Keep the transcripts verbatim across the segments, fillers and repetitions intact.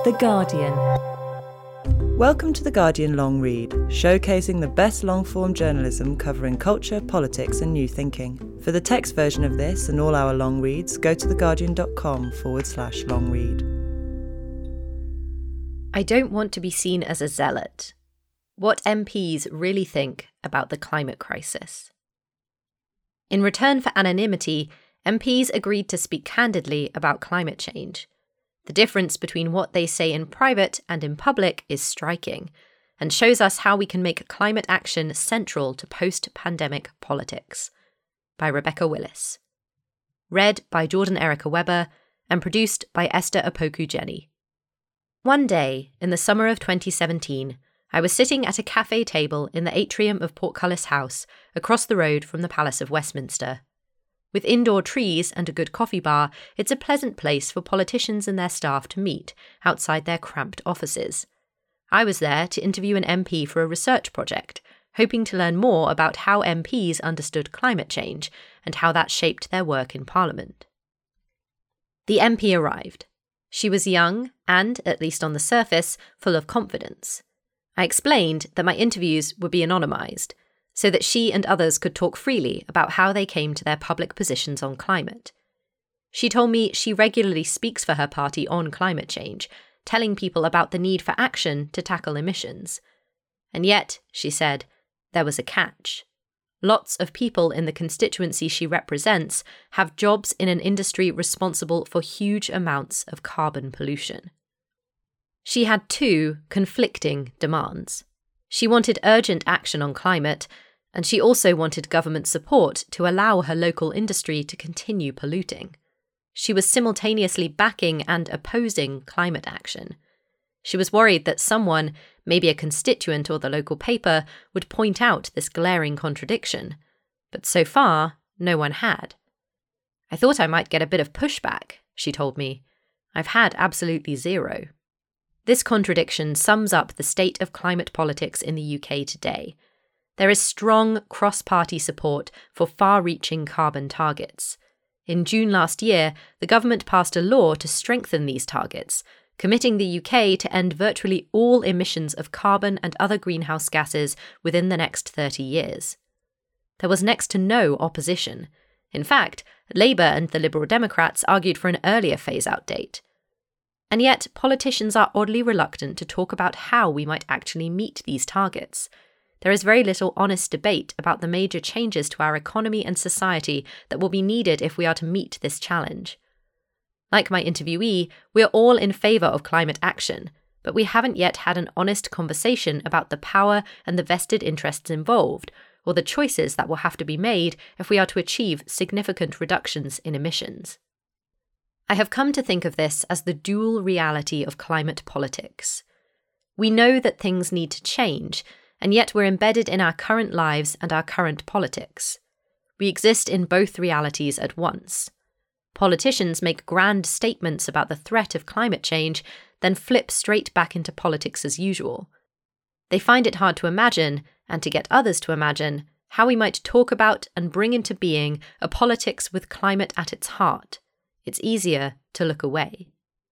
The Guardian. Welcome to The Guardian Long Read, showcasing the best long-form journalism covering culture, politics and new thinking. For the text version of this and all our long reads, go to theguardian.com forward slash long read. I don't want to be seen as a zealot. What M Ps really think about the climate crisis. In return for anonymity, M Ps agreed to speak candidly about climate change. The difference between what they say in private and in public is striking, and shows us how we can make climate action central to post-pandemic politics. By Rebecca Willis. Read by Jordan Erica Webber and produced by Esther Opoku-Jenny. One day, in the summer of twenty seventeen, I was sitting at a cafe table in the atrium of Portcullis House, across the road from the Palace of Westminster. With indoor trees and a good coffee bar, it's a pleasant place for politicians and their staff to meet outside their cramped offices. I was there to interview an M P for a research project, hoping to learn more about how M Ps understood climate change and how that shaped their work in Parliament. The M P arrived. She was young and, at least on the surface, full of confidence. I explained that my interviews would be anonymised, so that she and others could talk freely about how they came to their public positions on climate. She told me she regularly speaks for her party on climate change, telling people about the need for action to tackle emissions. And yet, she said, there was a catch. Lots of people in the constituency she represents have jobs in an industry responsible for huge amounts of carbon pollution. She had two conflicting demands. She wanted urgent action on climate, and she also wanted government support to allow her local industry to continue polluting. She was simultaneously backing and opposing climate action. She was worried that someone, maybe a constituent or the local paper, would point out this glaring contradiction. But so far, no one had. I thought I might get a bit of pushback, she told me. I've had absolutely zero. This contradiction sums up the state of climate politics in the U K today. There is strong cross-party support for far-reaching carbon targets. In June last year, the government passed a law to strengthen these targets, committing the U K to end virtually all emissions of carbon and other greenhouse gases within the next thirty years. There was next to no opposition. In fact, Labour and the Liberal Democrats argued for an earlier phase-out date. And yet, politicians are oddly reluctant to talk about how we might actually meet these targets. There is very little honest debate about the major changes to our economy and society that will be needed if we are to meet this challenge. Like my interviewee, we are all in favour of climate action, but we haven't yet had an honest conversation about the power and the vested interests involved, or the choices that will have to be made if we are to achieve significant reductions in emissions. I have come to think of this as the dual reality of climate politics. We know that things need to change, and yet we're embedded in our current lives and our current politics. We exist in both realities at once. Politicians make grand statements about the threat of climate change, then flip straight back into politics as usual. They find it hard to imagine, and to get others to imagine, how we might talk about and bring into being a politics with climate at its heart. It's easier to look away.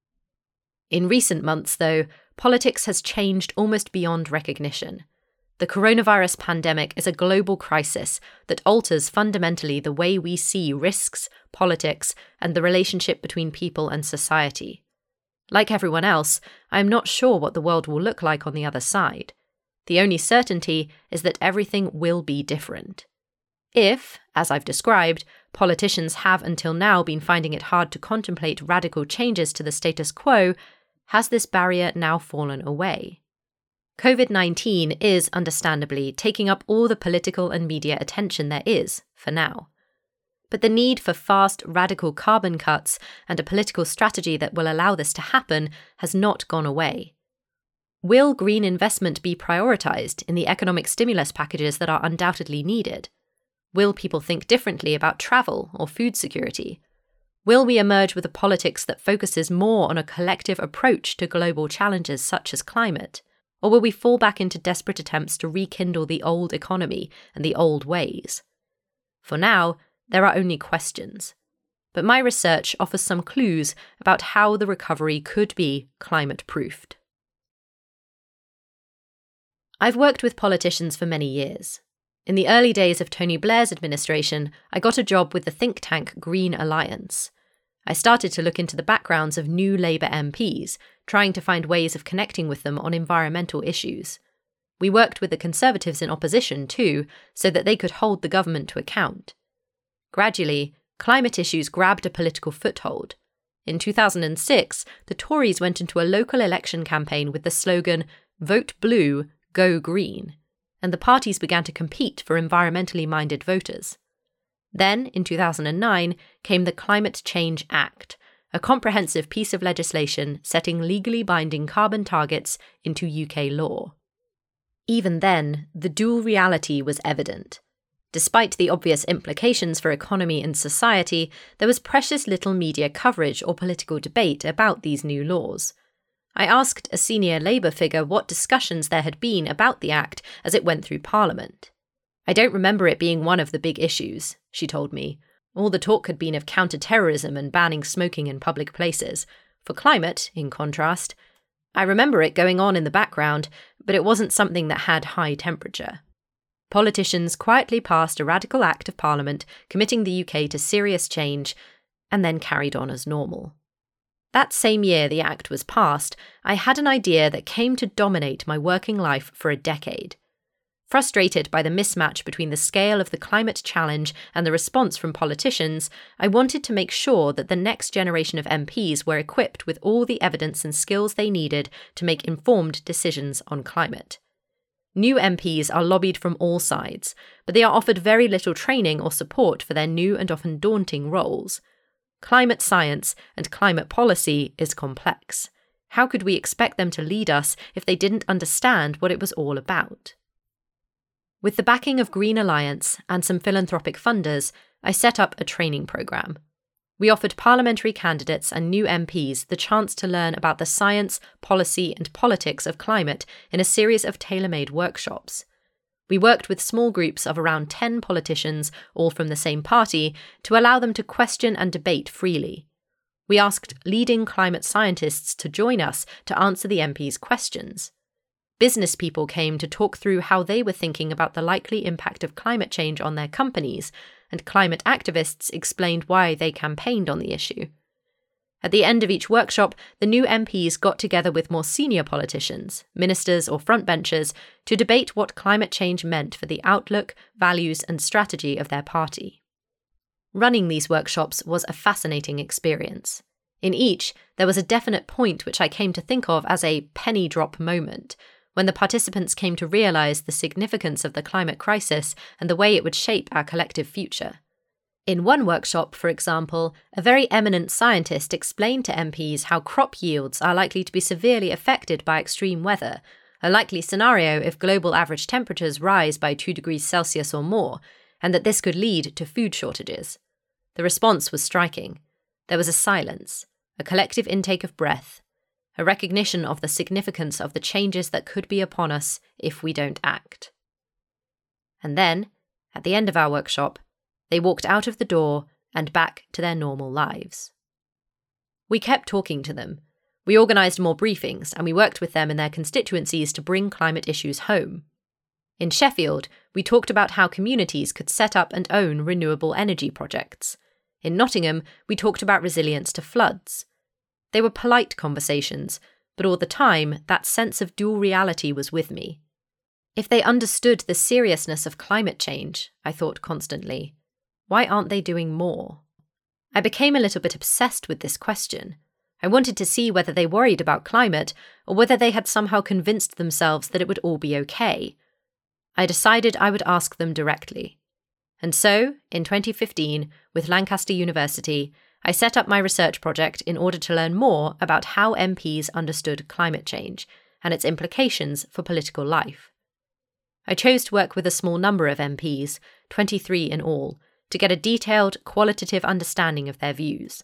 In recent months, though, politics has changed almost beyond recognition. The coronavirus pandemic is a global crisis that alters fundamentally the way we see risks, politics, and the relationship between people and society. Like everyone else, I am not sure what the world will look like on the other side. The only certainty is that everything will be different. If, as I've described, politicians have until now been finding it hard to contemplate radical changes to the status quo, has this barrier now fallen away? covid nineteen is, understandably, taking up all the political and media attention there is, for now. But the need for fast, radical carbon cuts and a political strategy that will allow this to happen has not gone away. Will green investment be prioritised in the economic stimulus packages that are undoubtedly needed? Will people think differently about travel or food security? Will we emerge with a politics that focuses more on a collective approach to global challenges such as climate? Or will we fall back into desperate attempts to rekindle the old economy and the old ways? For now, there are only questions. but my research offers some clues about how the recovery could be climate-proofed. I've worked with politicians for many years. In the early days of Tony Blair's administration, I got a job with the think tank Green Alliance. I started to look into the backgrounds of new Labour M Ps, trying to find ways of connecting with them on environmental issues. We worked with the Conservatives in opposition too, so that they could hold the government to account. Gradually, climate issues grabbed a political foothold. In two thousand six, the Tories went into a local election campaign with the slogan, "Vote Blue, Go Green," and the parties began to compete for environmentally minded voters. Then, in two thousand nine, came the Climate Change Act, a comprehensive piece of legislation setting legally binding carbon targets into U K law. Even then, the dual reality was evident. Despite the obvious implications for economy and society, there was precious little media coverage or political debate about these new laws. I asked a senior Labour figure what discussions there had been about the Act as it went through Parliament. "I don't remember it being one of the big issues," she told me. "All the talk had been of counter-terrorism and banning smoking in public places. For climate, in contrast, I remember it going on in the background, but it wasn't something that had high temperature." Politicians quietly passed a radical act of Parliament committing the U K to serious change, and then carried on as normal. That same year the act was passed, I had an idea that came to dominate my working life for a decade. Frustrated by the mismatch between the scale of the climate challenge and the response from politicians, I wanted to make sure that the next generation of M Ps were equipped with all the evidence and skills they needed to make informed decisions on climate. New M Ps are lobbied from all sides, but they are offered very little training or support for their new and often daunting roles. Climate science and climate policy is complex. How could we expect them to lead us if they didn't understand what it was all about? With the backing of Green Alliance and some philanthropic funders, I set up a training programme. We offered parliamentary candidates and new M Ps the chance to learn about the science, policy and politics of climate in a series of tailor-made workshops. We worked with small groups of around ten politicians, all from the same party, to allow them to question and debate freely. We asked leading climate scientists to join us to answer the M Ps' questions. Business people came to talk through how they were thinking about the likely impact of climate change on their companies, and climate activists explained why they campaigned on the issue. At the end of each workshop, the new M Ps got together with more senior politicians, ministers or frontbenchers, to debate what climate change meant for the outlook, values and strategy of their party. Running these workshops was a fascinating experience. In each, there was a definite point which I came to think of as a penny drop moment, when the participants came to realise the significance of the climate crisis and the way it would shape our collective future. In one workshop, for example, a very eminent scientist explained to M Ps how crop yields are likely to be severely affected by extreme weather, a likely scenario if global average temperatures rise by two degrees Celsius or more, and that this could lead to food shortages. The response was striking. There was a silence, a collective intake of breath, a recognition of the significance of the changes that could be upon us if we don't act. And then, at the end of our workshop, they walked out of the door and back to their normal lives. We kept talking to them. We organised more briefings, and we worked with them in their constituencies to bring climate issues home. In Sheffield, we talked about how communities could set up and own renewable energy projects. In Nottingham, we talked about resilience to floods. They were polite conversations, but all the time, that sense of dual reality was with me. If they understood the seriousness of climate change, I thought constantly, why aren't they doing more? I became a little bit obsessed with this question. I wanted to see whether they worried about climate, or whether they had somehow convinced themselves that it would all be okay. I decided I would ask them directly. And so, in twenty fifteen, with Lancaster University, I set up my research project in order to learn more about how M Ps understood climate change and its implications for political life. I chose to work with a small number of M Ps, twenty-three in all, to get a detailed, qualitative understanding of their views.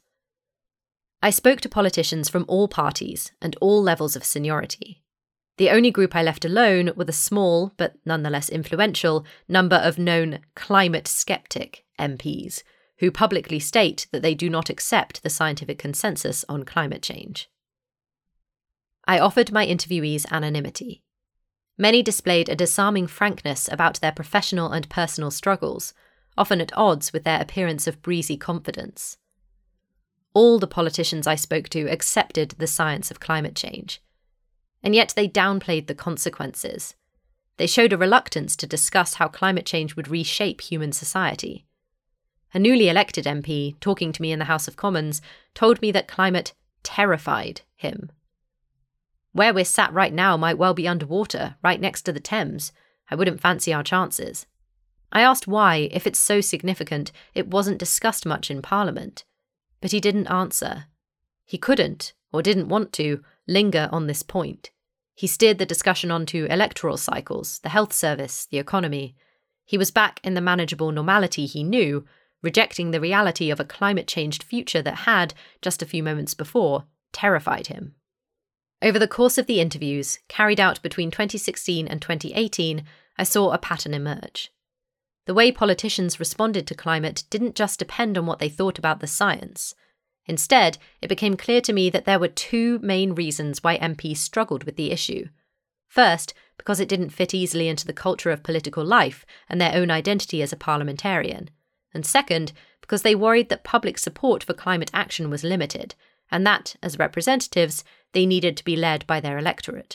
I spoke to politicians from all parties and all levels of seniority. The only group I left alone were the small, but nonetheless influential, number of known climate skeptic M Ps, who publicly state that they do not accept the scientific consensus on climate change. I offered my interviewees anonymity. Many displayed a disarming frankness about their professional and personal struggles, often at odds with their appearance of breezy confidence. All the politicians I spoke to accepted the science of climate change, and yet they downplayed the consequences. They showed a reluctance to discuss how climate change would reshape human society. A newly elected M P, talking to me in the House of Commons, told me that climate terrified him. Where we're sat right now might well be underwater, right next to the Thames. I wouldn't fancy our chances. I asked why, if it's so significant, it wasn't discussed much in Parliament. But he didn't answer. He couldn't, or didn't want to, linger on this point. He steered the discussion onto electoral cycles, the health service, the economy. He was back in the manageable normality he knew, rejecting the reality of a climate-changed future that had, just a few moments before, terrified him. Over the course of the interviews, carried out between twenty sixteen and twenty eighteen, I saw a pattern emerge. The way politicians responded to climate didn't just depend on what they thought about the science. Instead, it became clear to me that there were two main reasons why M Ps struggled with the issue. First, because it didn't fit easily into the culture of political life and their own identity as a parliamentarian. And second, because they worried that public support for climate action was limited, and that, as representatives, they needed to be led by their electorate.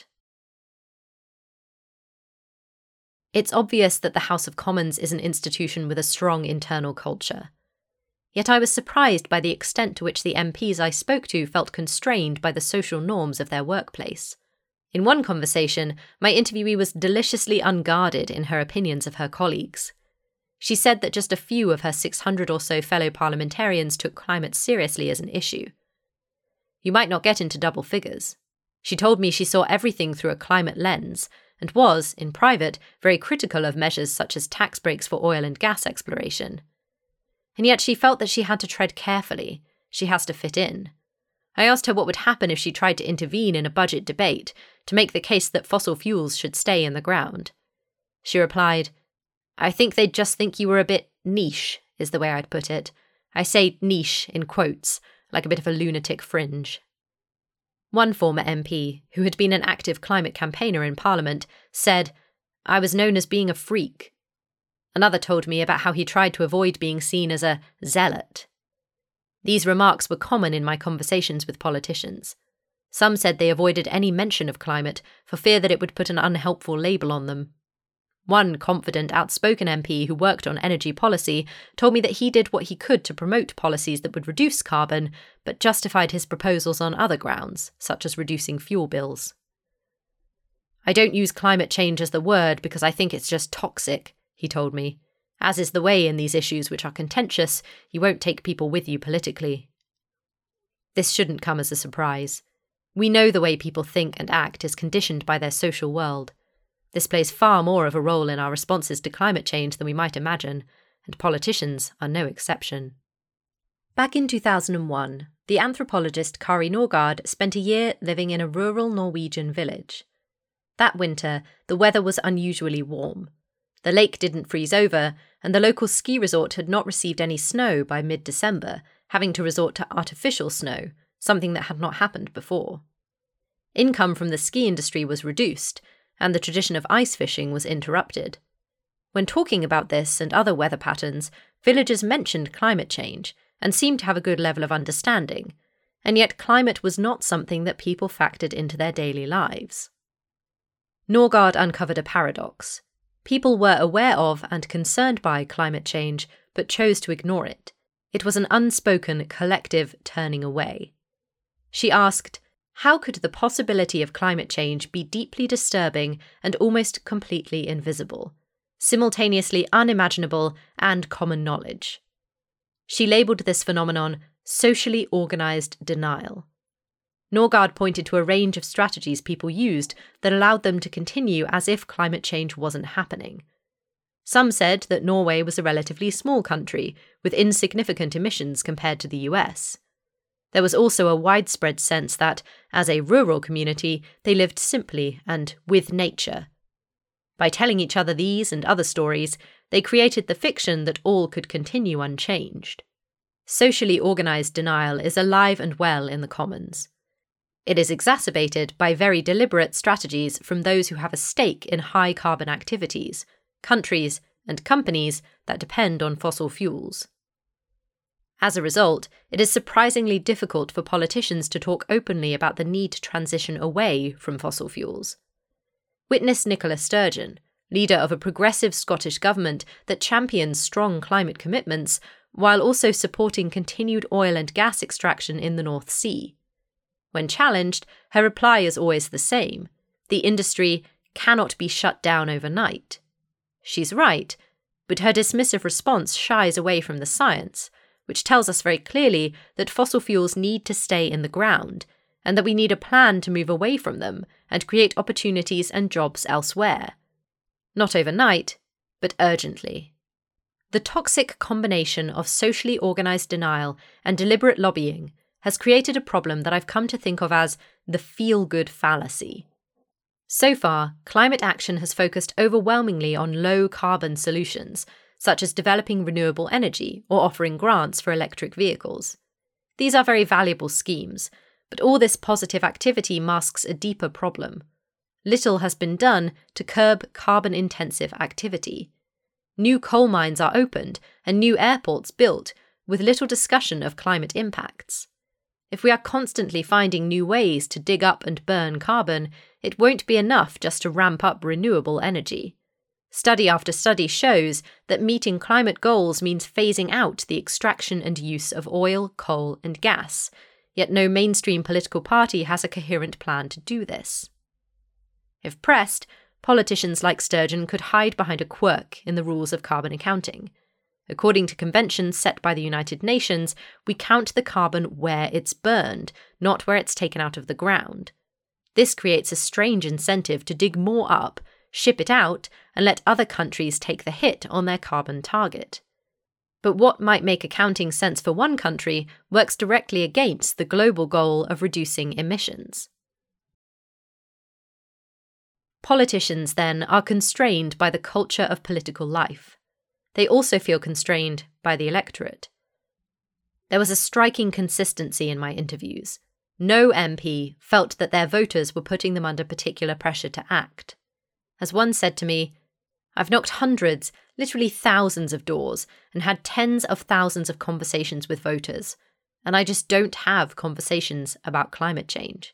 It's obvious that the House of Commons is an institution with a strong internal culture. Yet I was surprised by the extent to which the M Ps I spoke to felt constrained by the social norms of their workplace. In one conversation, my interviewee was deliciously unguarded in her opinions of her colleagues. She said that just a few of her six hundred or so fellow parliamentarians took climate seriously as an issue. You might not get into double figures. She told me she saw everything through a climate lens, and was, in private, very critical of measures such as tax breaks for oil and gas exploration. And yet she felt that she had to tread carefully. She has to fit in. I asked her what would happen if she tried to intervene in a budget debate to make the case that fossil fuels should stay in the ground. She replied, "I think they'd just think you were a bit niche, is the way I'd put it. I say niche in quotes, like a bit of a lunatic fringe." One former M P, who had been an active climate campaigner in Parliament, said, "I was known as being a freak." Another told me about how he tried to avoid being seen as a zealot. These remarks were common in my conversations with politicians. Some said they avoided any mention of climate for fear that it would put an unhelpful label on them. One confident, outspoken M P who worked on energy policy told me that he did what he could to promote policies that would reduce carbon, but justified his proposals on other grounds, such as reducing fuel bills. "I don't use climate change as the word because I think it's just toxic," he told me. "As is the way in these issues which are contentious, you won't take people with you politically." This shouldn't come as a surprise. We know the way people think and act is conditioned by their social world. This plays far more of a role in our responses to climate change than we might imagine, and politicians are no exception. Back in two thousand one, the anthropologist Kari Norgaard spent a year living in a rural Norwegian village. That winter, the weather was unusually warm. The lake didn't freeze over, and the local ski resort had not received any snow by mid-December, having to resort to artificial snow, something that had not happened before. Income from the ski industry was reduced, and the tradition of ice fishing was interrupted. When talking about this and other weather patterns, villagers mentioned climate change and seemed to have a good level of understanding, and yet climate was not something that people factored into their daily lives. Norgaard uncovered a paradox. People were aware of and concerned by climate change, but chose to ignore it. It was an unspoken, collective turning away. She asked, how could the possibility of climate change be deeply disturbing and almost completely invisible, simultaneously unimaginable and common knowledge? She labelled this phenomenon socially organised denial. Norgaard pointed to a range of strategies people used that allowed them to continue as if climate change wasn't happening. Some said that Norway was a relatively small country with insignificant emissions compared to the U S. There was also a widespread sense that, as a rural community, they lived simply and with nature. By telling each other these and other stories, they created the fiction that all could continue unchanged. Socially organised denial is alive and well in the Commons. It is exacerbated by very deliberate strategies from those who have a stake in high carbon activities, countries, and companies that depend on fossil fuels. As a result, it is surprisingly difficult for politicians to talk openly about the need to transition away from fossil fuels. Witness Nicola Sturgeon, leader of a progressive Scottish government that champions strong climate commitments, while also supporting continued oil and gas extraction in the North Sea. When challenged, her reply is always the same: the industry cannot be shut down overnight. She's right, but her dismissive response shies away from the science, which tells us very clearly that fossil fuels need to stay in the ground, and that we need a plan to move away from them and create opportunities and jobs elsewhere. Not overnight, but urgently. The toxic combination of socially organised denial and deliberate lobbying has created a problem that I've come to think of as the feel-good fallacy. So far, climate action has focused overwhelmingly on low-carbon solutions, such as developing renewable energy or offering grants for electric vehicles. These are very valuable schemes, but all this positive activity masks a deeper problem. Little has been done to curb carbon-intensive activity. New coal mines are opened and new airports built, with little discussion of climate impacts. If we are constantly finding new ways to dig up and burn carbon, it won't be enough just to ramp up renewable energy. Study after study shows that meeting climate goals means phasing out the extraction and use of oil, coal, and gas, yet no mainstream political party has a coherent plan to do this. If pressed, politicians like Sturgeon could hide behind a quirk in the rules of carbon accounting. According to conventions set by the United Nations, we count the carbon where it's burned, not where it's taken out of the ground. This creates a strange incentive to dig more up, ship it out, and let other countries take the hit on their carbon target. But what might make accounting sense for one country works directly against the global goal of reducing emissions. Politicians, then, are constrained by the culture of political life. They also feel constrained by the electorate. There was a striking consistency in my interviews. No M P felt that their voters were putting them under particular pressure to act. As one said to me, "I've knocked hundreds, literally thousands of doors and had tens of thousands of conversations with voters, and I just don't have conversations about climate change."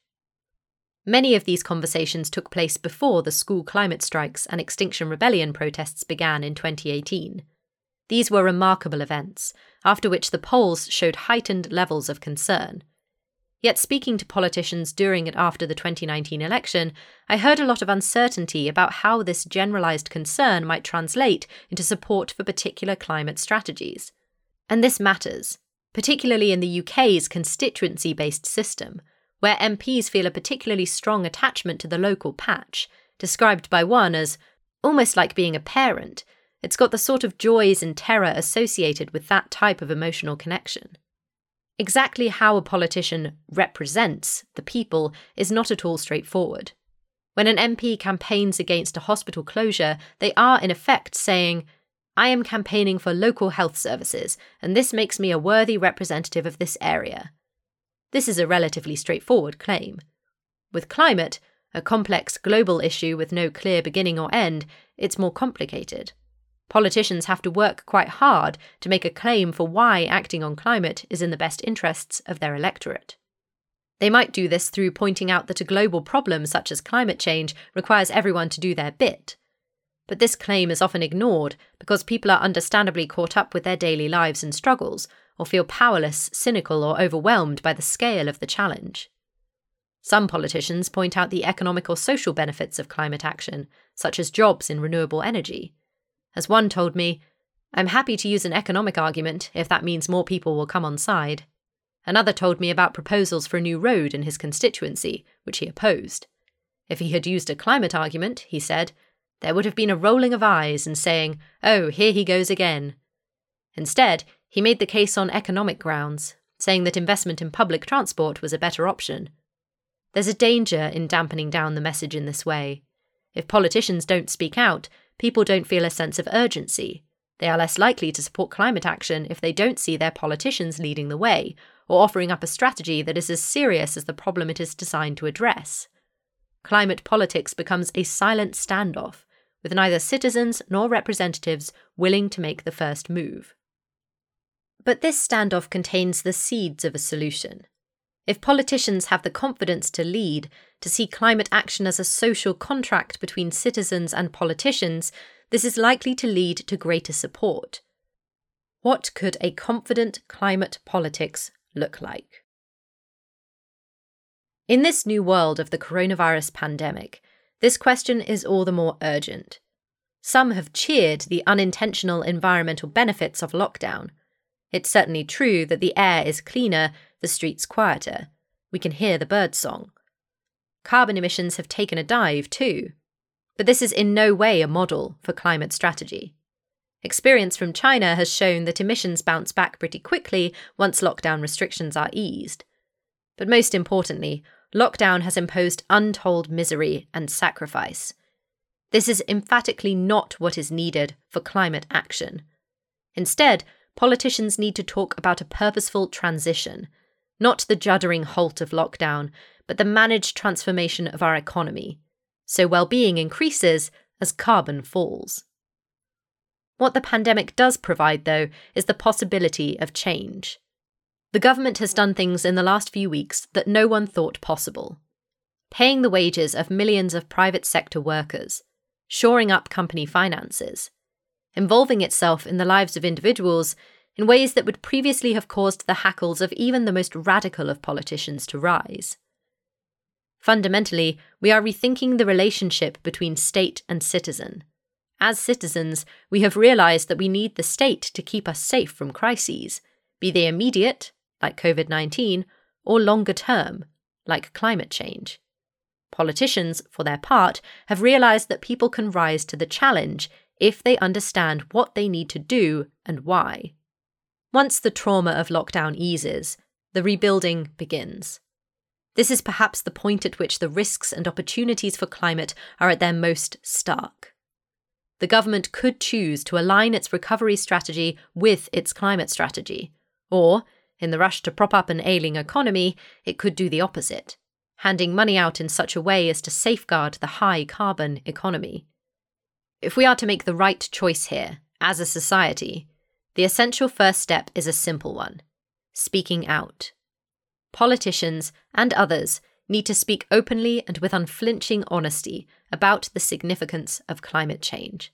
Many of these conversations took place before the school climate strikes and Extinction Rebellion protests began in twenty eighteen. These were remarkable events, after which the polls showed heightened levels of concern. Yet speaking to politicians during and after the twenty nineteen election, I heard a lot of uncertainty about how this generalised concern might translate into support for particular climate strategies. And this matters, particularly in the U K's constituency-based system, where M Ps feel a particularly strong attachment to the local patch, described by one as almost like being a parent. It's got the sort of joys and terror associated with that type of emotional connection. Exactly how a politician represents the people is not at all straightforward. When an M P campaigns against a hospital closure, they are in effect saying, "I am campaigning for local health services, and this makes me a worthy representative of this area." This is a relatively straightforward claim. With climate, a complex global issue with no clear beginning or end, it's more complicated. Politicians have to work quite hard to make a claim for why acting on climate is in the best interests of their electorate. They might do this through pointing out that a global problem such as climate change requires everyone to do their bit. But this claim is often ignored because people are understandably caught up with their daily lives and struggles, or feel powerless, cynical, or overwhelmed by the scale of the challenge. Some politicians point out the economic or social benefits of climate action, such as jobs in renewable energy. As one told me, "I'm happy to use an economic argument if that means more people will come on side." Another told me about proposals for a new road in his constituency, which he opposed. If he had used a climate argument, he said, there would have been a rolling of eyes and saying, "Oh, here he goes again." Instead, he made the case on economic grounds, saying that investment in public transport was a better option. There's a danger in dampening down the message in this way. If politicians don't speak out, people don't feel a sense of urgency. They are less likely to support climate action if they don't see their politicians leading the way or offering up a strategy that is as serious as the problem it is designed to address. Climate politics becomes a silent standoff, with neither citizens nor representatives willing to make the first move. But this standoff contains the seeds of a solution. If politicians have the confidence to lead, to see climate action as a social contract between citizens and politicians, this is likely to lead to greater support. What could a confident climate politics look like? In this new world of the coronavirus pandemic, this question is all the more urgent. Some have cheered the unintentional environmental benefits of lockdown. It's certainly true that the air is cleaner, the streets quieter. We can hear the birdsong. Carbon emissions have taken a dive too. But this is in no way a model for climate strategy. Experience from China has shown that emissions bounce back pretty quickly once lockdown restrictions are eased. But most importantly, lockdown has imposed untold misery and sacrifice. This is emphatically not what is needed for climate action. Instead, politicians need to talk about a purposeful transition, not the juddering halt of lockdown, but the managed transformation of our economy, so well-being increases as carbon falls. What the pandemic does provide, though, is the possibility of change. The government has done things in the last few weeks that no one thought possible. Paying the wages of millions of private sector workers, shoring up company finances, involving itself in the lives of individuals in ways that would previously have caused the hackles of even the most radical of politicians to rise. Fundamentally, we are rethinking the relationship between state and citizen. As citizens, we have realised that we need the state to keep us safe from crises, be they immediate, like covid nineteen, or longer term, like climate change. Politicians, for their part, have realised that people can rise to the challenge if they understand what they need to do and why. Once the trauma of lockdown eases, the rebuilding begins. This is perhaps the point at which the risks and opportunities for climate are at their most stark. The government could choose to align its recovery strategy with its climate strategy, or, in the rush to prop up an ailing economy, it could do the opposite, handing money out in such a way as to safeguard the high-carbon economy. If we are to make the right choice here, as a society, the essential first step is a simple one: speaking out. Politicians and others need to speak openly and with unflinching honesty about the significance of climate change.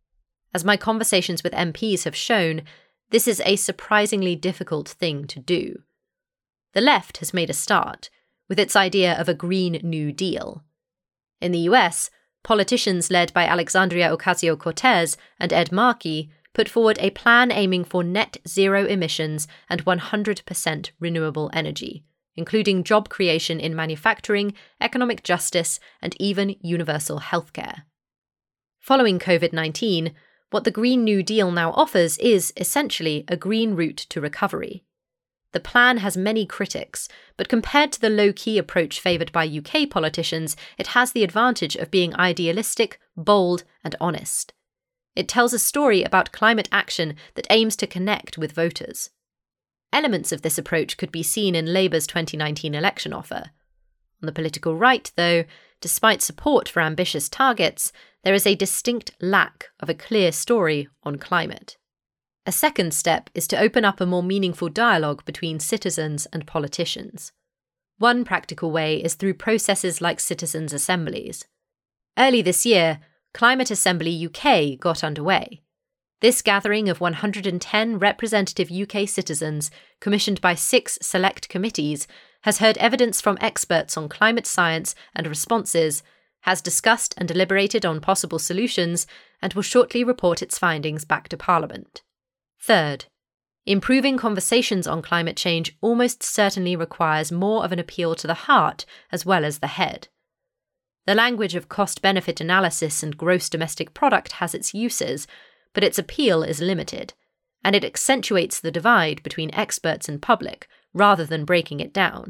As my conversations with M Ps have shown, this is a surprisingly difficult thing to do. The left has made a start, with its idea of a Green New Deal. In the U S, politicians led by Alexandria Ocasio-Cortez and Ed Markey put forward a plan aiming for net zero emissions and one hundred percent renewable energy, including job creation in manufacturing, economic justice, and even universal healthcare. Following covid nineteen, what the Green New Deal now offers is, essentially, a green route to recovery. The plan has many critics, but compared to the low-key approach favoured by U K politicians, it has the advantage of being idealistic, bold, and honest. It tells a story about climate action that aims to connect with voters. Elements of this approach could be seen in Labour's twenty nineteen election offer. On the political right, though, despite support for ambitious targets, there is a distinct lack of a clear story on climate. A second step is to open up a more meaningful dialogue between citizens and politicians. One practical way is through processes like citizens' assemblies. Early this year, Climate Assembly U K got underway. This gathering of one hundred ten representative U K citizens, commissioned by six select committees, has heard evidence from experts on climate science and responses, has discussed and deliberated on possible solutions, and will shortly report its findings back to Parliament. Third, improving conversations on climate change almost certainly requires more of an appeal to the heart as well as the head. The language of cost-benefit analysis and gross domestic product has its uses, but its appeal is limited, and it accentuates the divide between experts and public rather than breaking it down.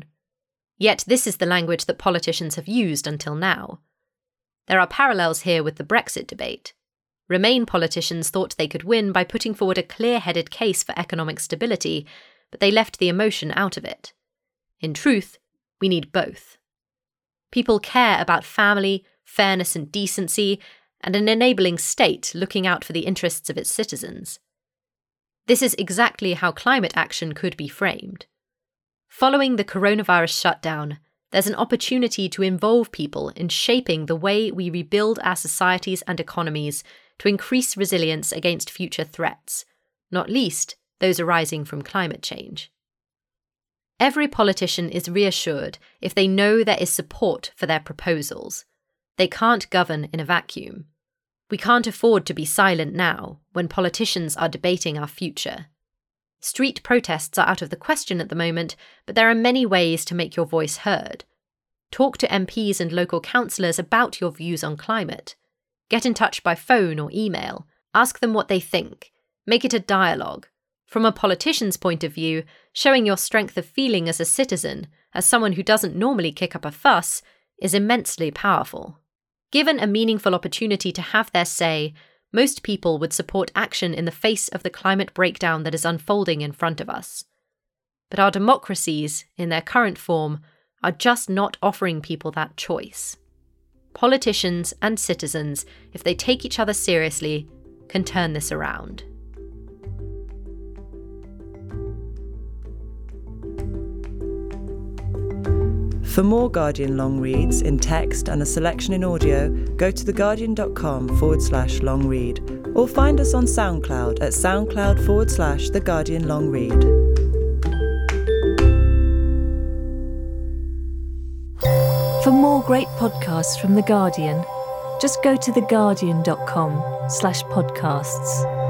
Yet this is the language that politicians have used until now. There are parallels here with the Brexit debate. Remain politicians thought they could win by putting forward a clear-headed case for economic stability, but they left the emotion out of it. In truth, we need both. People care about family, fairness and decency, and an enabling state looking out for the interests of its citizens. This is exactly how climate action could be framed. Following the coronavirus shutdown, there's an opportunity to involve people in shaping the way we rebuild our societies and economies to increase resilience against future threats, not least those arising from climate change. Every politician is reassured if they know there is support for their proposals. They can't govern in a vacuum. We can't afford to be silent now when politicians are debating our future. Street protests are out of the question at the moment, but there are many ways to make your voice heard. Talk to M Ps and local councillors about your views on climate. Get in touch by phone or email. Ask them what they think. Make it a dialogue. From a politician's point of view, showing your strength of feeling as a citizen, as someone who doesn't normally kick up a fuss, is immensely powerful. Given a meaningful opportunity to have their say, most people would support action in the face of the climate breakdown that is unfolding in front of us. But our democracies, in their current form, are just not offering people that choice. Politicians and citizens, if they take each other seriously, can turn this around. For more Guardian long reads in text and a selection in audio, go to theguardian.com forward slash long read or find us on SoundCloud at soundcloud forward slash The Guardian Long Read. For more great podcasts from The Guardian, just go to theguardian.com slash podcasts.